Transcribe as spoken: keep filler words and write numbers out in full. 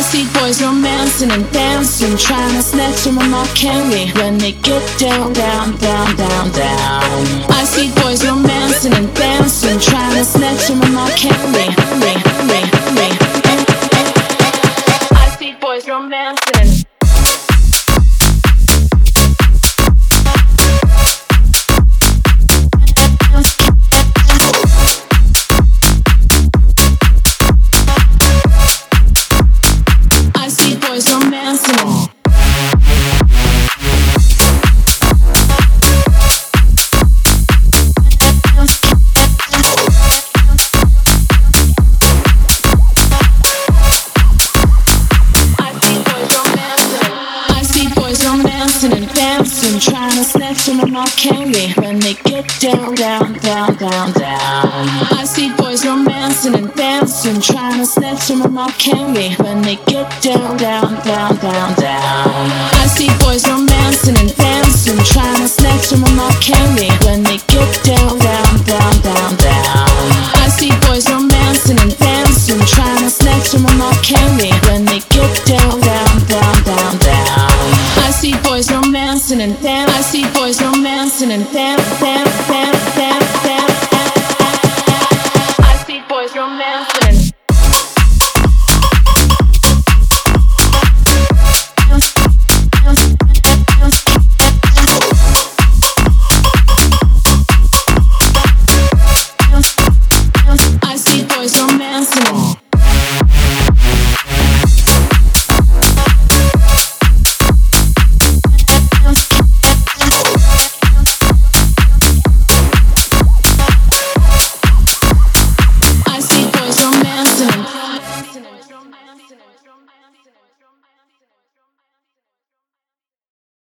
see boys romancing and dancing, trying to snatch them on my candy when they get down, down, down, down, down. I see boys romancing and dancing, trying to snatch them on my candy. I see boys romancing. And dancing, trying to snatch them on my candy when they get down, down, down, down, down. I see boys romancing and dancing, trying to snatch them on my candy when they get down, down, down, down, down. I see boys romancing and dancing, trying to snatch them on my candy when they get down, down, down, down, down. I see boys romancing and dancing, trying to snatch them on my candy when they get down, down, down, down, down. I see boys romancing and dance. I see boys romancing and dance, dance, dance, dance, dance. I see boys romancing. I see boys romancing.